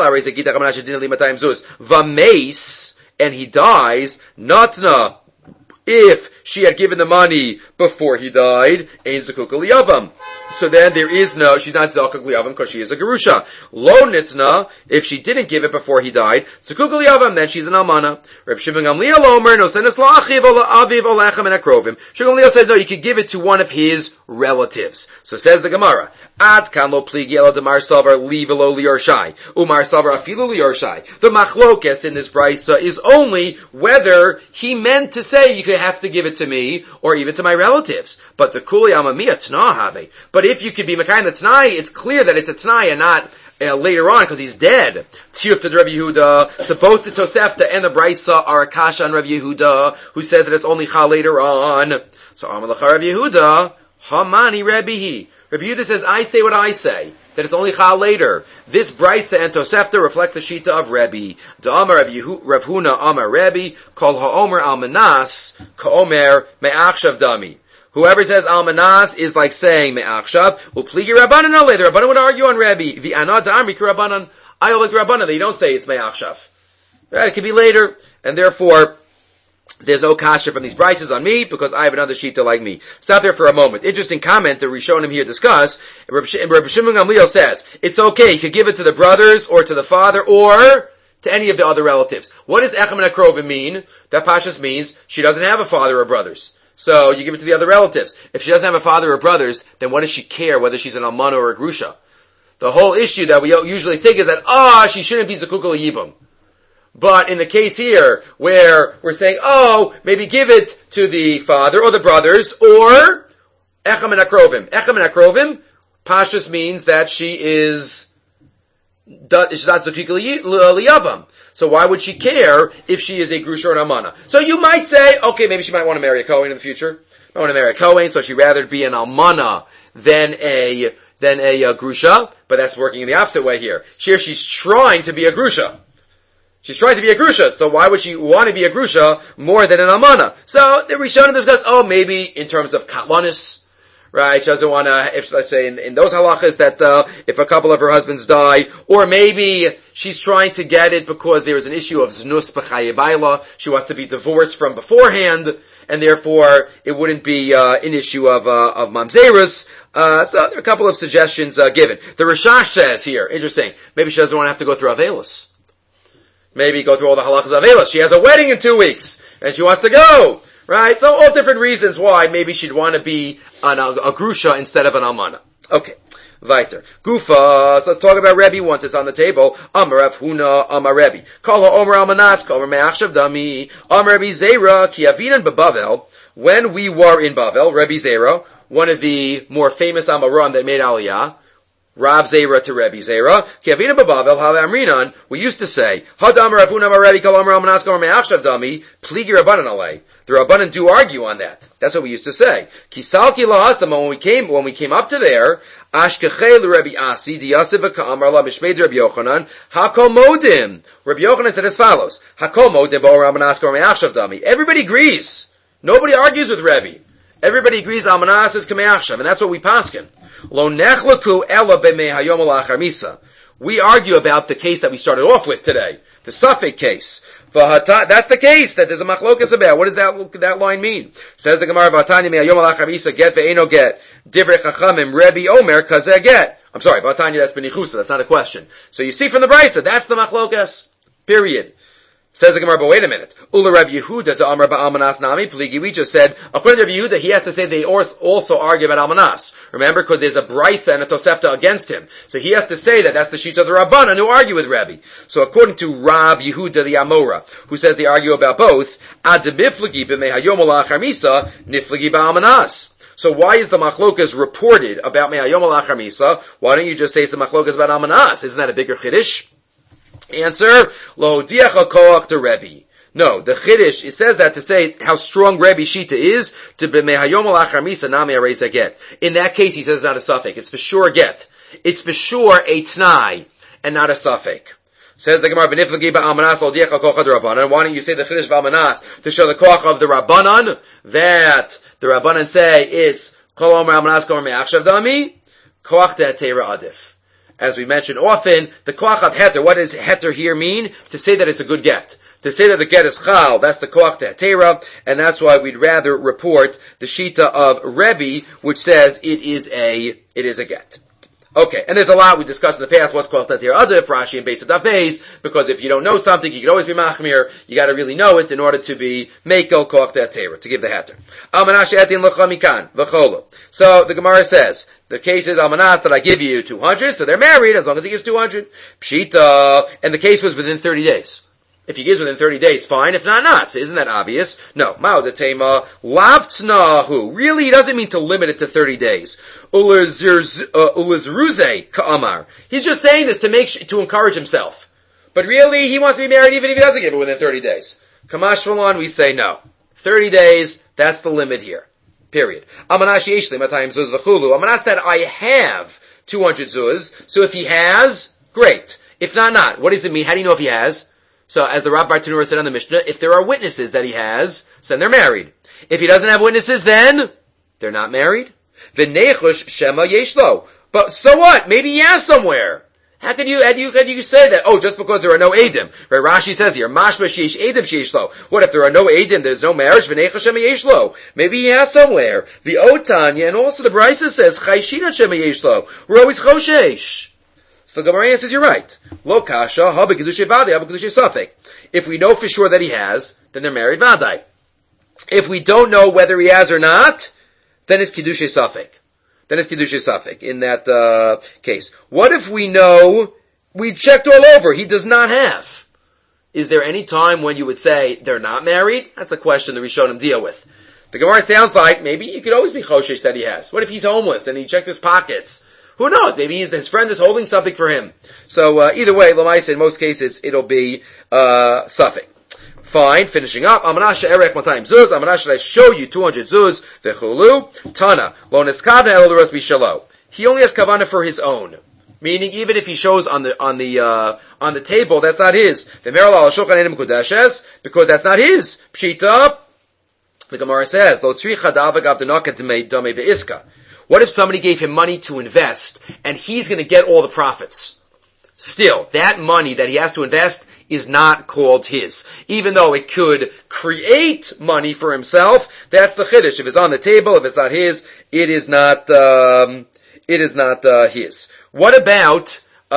V'meis, and he dies, natna, if she had given the money before he died, ein zakuk liyavam. So then there is no, she's not zakuk liyavam because she is a gerusha. Lo nitna, if she didn't give it before he died, zakuk liyavam, then she's an almana. Reb Shimon Gamliel Omer, no senes la'achiv o la'aviv o la'echem and akrovim. Shimon Gamliel says no, you could give it to one of his relatives. So says the Gemara, Ad kan lo pligi ela demar savar livelo liyorshai, umar savar afilu liyorshai. The machlokes in this brisa is only whether he meant to say you could have to give it to me or even to my relatives. But the kuli amamiyah t'nah have. But if you could be Mekayim the T'nai, it's clear that it's a T'nai and not uh, later on because he's dead. Tiyuf to Rav Yehuda. So both the Tosefta and the Brisa are a kasha on Rav Yehuda, who says that it's only chal later on. So Amalach Rav Yehuda, Hamani Rebihi. Rav Yehuda says, I say what I say, that it's only chal later. This Brisa and Tosefta reflect the Shita of Rebbe. Da'amar Rav Huna Amar Rebbe, Kol Ha'omer Al Manas, Ka'omer Me'achshav Dami. Whoever says Almanas is like saying Me'achshav, Upligi Rabbanan Ale. The Rabbanan would argue on Rebbe. The Anad Amri Rabbanan. I don't like the Rabbanan. They don't say it's Me'achshav. Right? It could be later. And therefore, there's no kasha from these prices on me because I have another shita like me. Stop there for a moment. Interesting comment that Rishonim here discuss. Rabbi Shimon Gamliel says, it's okay. You could give it to the brothers or to the father or to any of the other relatives. What does Echem and Akrovim mean? That pashas means she doesn't have a father or brothers. So you give it to the other relatives. If she doesn't have a father or brothers, then what does she care whether she's an almana or a grusha? The whole issue that we usually think is that, ah, oh, she shouldn't be zakukah yibum. But in the case here, where we're saying, oh, maybe give it to the father or the brothers, or echem and akrovim. Echem and akrovim, pashtus means that she is, she's not zakukah liyavam. So why would she care if she is a grusha or an almana? So you might say, okay, maybe she might want to marry a Kohen in the future. I want to marry a Kohen, so she'd rather be an almana than a, than a, a grusha, but that's working in the opposite way here. Here she's trying to be a grusha. She's trying to be a grusha, so why would she want to be a grusha more than an almana? So the Rishonim discuss, oh, maybe in terms of katlanis, right? She doesn't want to, if let's say in, in those halachas that uh, if a couple of her husbands die, or maybe she's trying to get it because there is an issue of znus b'chaye bayla. She wants to be divorced from beforehand, and therefore it wouldn't be uh, an issue of uh, of mamzerus. Uh, so there are a couple of suggestions uh, given. The Rashash says here, interesting, maybe she doesn't want to have to go through Avelis. Maybe go through all the halachas of Avelis. She has a wedding in two weeks, and she wants to go. Right? So all different reasons why maybe she'd want to be an, a, a grusha instead of an almana. Okay. Weiter. Gufa. So let's talk about Rebbe once it's on the table. Amar Rav Huna, Amar Rebbe. Kol ha'omer almanas, kol ha'omer me'achshav dami. Amar Rebbe Zera, ki avinan beBavel. When we were in Bavel, Rebbe Zera, one of the more famous Amoram that made Aliyah, Rav Zera to Rebbe Zera. Kiavina Babavel Hava Amrinan. We used to say, Hadam Ravuna Rebbe Kalam Ramanas Kalam Me'achshav Dami Pligi Rabbanan Alei. The Rabbanan do argue on that. That's what we used to say. Kisalki Lahasam. When we came, when we came up to there, Ashkechei Rebbe Asi Diyasiv Ka'amar La Mishmeid Rebbe Yochanan Hakol Modim. Rebbe Yochanan said as follows: Hakol Modim Bo Ramanas Kalam Me'achshav Dami. Everybody agrees. Nobody argues with Rebbe. Everybody agrees Almanas is Kame'achshav, and that's what we paskin. Lo nechlaku ela b'mei hayom alachar misa. We argue about the case that we started off with today, the Suffolk case. That's the case that there's a machlokas about. What does that that line mean? Says the Gemara, Vatanya me hayom alachar misa get ve'eno get divrei chachamim Rebbe Omer kazeh get. I'm sorry, Vatanya, that's benichusa. That's not a question. So you see from the brisa, that's the machlokas. Period. Says the Gemara, but wait a minute. Ula Rav Yehuda to Amar ba'almanas nami pligi. We just said, according to Rav Yehuda, he has to say they also argue about almanas. Remember, because there's a brisa and a tosefta against him. So he has to say that that's the sheets of the Rabbanan who argue with Rabbi. So according to Rav Yehuda the Amora, who says they argue about both, ad mifligi b'mei hayom alachar misa, nifligi ba'almanas. So why is the machlokas reported about mei hayom alachar misa? Why don't you just say it's a machlokas about almanas? Isn't that a bigger chiddush? Answer, lo diach koach to Rebbe. No, the Chiddush, it says that to say how strong Rebbe Shita is, to b'mei hayom alachar misa nami areza get. In that case, he says it's not a suffix. It's for sure get. It's for sure a t'nai, and not a suffix. Says the Gemara, v'niflagi ba'almanas lo diach koach to Rabbanan. Why don't you say the Chiddush v'almanas to show the koach of the Rabbanan? That the Rabbanan say it's kol omer almanas kol omer me'achshav dami, koach te'atera adif. As we mentioned often, the koach of heter, what does heter here mean? To say that it's a good get. To say that the get is chal, that's the koach te'atera, and that's why we'd rather report the shita of Rebbe, which says it is a, it is a get. Okay, and there's a lot we discussed in the past, what's koach te'atera adif, Rashi and Beis Daf Beis, because if you don't know something, you can always be machmir, you gotta really know it in order to be mekel koach te'atera, to give the heter. Almanash etin l'cha mikan, v'cholo. So the Gemara says, the case is almanas that I give you two hundred, so they're married as long as he gives two hundred. Pshita, and the case was within thirty days. If he gives within thirty days, fine. If not, not. So isn't that obvious? No. Mao the tema lavtnahu. Really, he doesn't mean to limit it to thirty days. Ulazruze ka'amar. He's just saying this to make to encourage himself. But really, he wants to be married even if he doesn't give it within thirty days. Kamash Falon, we say no. Thirty days. That's the limit here. Period. Amanas yeshli matayim zuz v'chulu. Amanas that I have two hundred zuz. So if he has, great. If not, not. What does it mean? How do you know if he has? So as the Rav Bartanura said on the Mishnah, if there are witnesses that he has, so then they're married. If he doesn't have witnesses, then they're not married. V'nechush shema yeshlo. But so what? Maybe he has somewhere. How can you, how do you, how do you say that? Oh, just because there are no Eidim. Right, Rashi says here, Mashma sheish Eidim sheishlo. What if there are no Eidim, there's no marriage? V'necha shema yeshlo. Maybe he has somewhere. The Otanya, and also the Brisa says, Chayshina shema yeshlo. We're always choshesh. So the Gemara says, you're right. Lo kasha, haba kedushay vadai, haba kedushay safek. If we know for sure that he has, then they're married vadai. If we don't know whether he has or not, then it's kedushay safek. Then it's Kiddush Safek in that uh, case. What if we know, we checked all over, he does not have? Is there any time when you would say they're not married? That's a question the Rishonim deal with. The Gemara sounds like maybe it could always be Choshesh that he has. What if he's homeless and he checked his pockets? Who knows? Maybe he's, his friend is holding something for him. So uh, either way, Lamaisa, in most cases, it'll be uh, Safek. Fine, finishing up. Amanash erech matayim zuz. Amanash I show you two hundred zuz. Vechulu tana lo neskavna el l'ras bishalo. He only has kavana for his own. Meaning, even if he shows on the on the uh, on the table, that's not his. The meral al shulchan enim kudashes, because that's not his. Pshita. The Gemara says lo tzricha davagav denaket dame beiska. What if somebody gave him money to invest and he's going to get all the profits? Still, that money that he has to invest is not called his. Even though it could create money for himself, that's the chiddush. If it's on the table, if it's not his, it is not, um, it is not, uh, his. What about,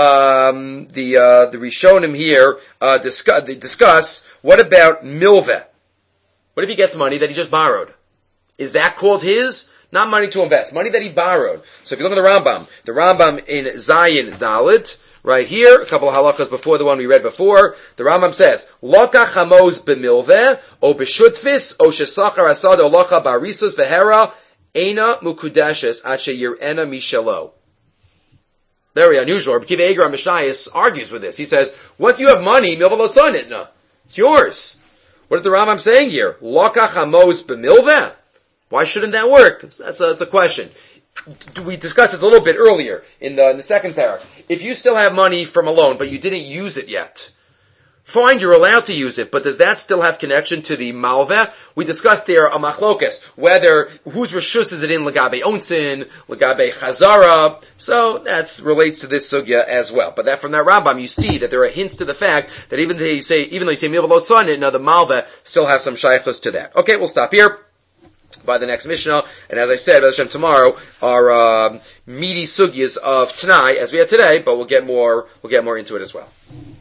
um, the, uh, the Rishonim here, uh, discuss, discuss, what about milveh? What if he gets money that he just borrowed? Is that called his? Not money to invest, money that he borrowed. So if you look at the Rambam, the Rambam in Zayin Dalit, right here, a couple of halachas before the one we read before, the Rambam says, Loka chamos b'milveh, o b'shutfis, o shesachar asad o locha barisus v'hera, ena mukudashes, at sheyir'ena mishalo. Very unusual. Rabbi Kiva Eger Mishnayos argues with this. He says, once you have money, milva lo tzonitna. It's yours. What is the Rambam saying here? Lokach hamos b'milveh? Why shouldn't that work? That's a, that's a question. We discussed this a little bit earlier in the, in the second paragraph. If you still have money from a loan, but you didn't use it yet, fine, you're allowed to use it, but does that still have connection to the malveh? We discussed there a machlokas, whether, whose reshus is it in Lagabe Onsin, Lagabe Chazara, so that relates to this sugya as well. But that from that Rambam, you see that there are hints to the fact that even though you say, even though you say Milva Lo Tzonit, now the malveh still have some shaychus to that. Okay, we'll stop here by the next Mishnah, and as I said, B'ez Hashem tomorrow are uh, meaty sugyas of Tanai, as we had today, but we'll get more, we'll get more into it as well.